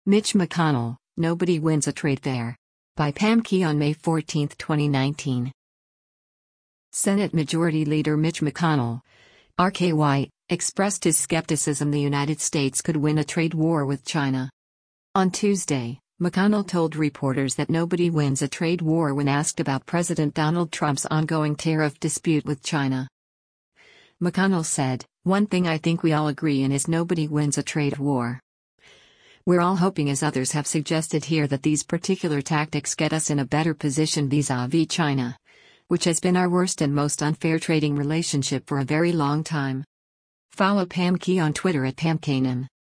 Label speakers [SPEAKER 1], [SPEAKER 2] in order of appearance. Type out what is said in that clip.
[SPEAKER 1] Mitch McConnell, Nobody Wins a Trade Fair. By Pam Key on May 14, 2019. Senate Majority Leader Mitch McConnell, RKY, expressed his skepticism the United States could win a trade war with China. On Tuesday, McConnell told reporters that nobody wins a trade war when asked about President Donald Trump's ongoing tariff dispute with China. McConnell said, "One thing I think we all agree in is nobody wins a trade war. We're all hoping, as others have suggested here, that these particular tactics get us in a better position vis-à-vis China, which has been our worst and most unfair trading relationship for a very long time." Follow Pam Key on Twitter at PamKanan.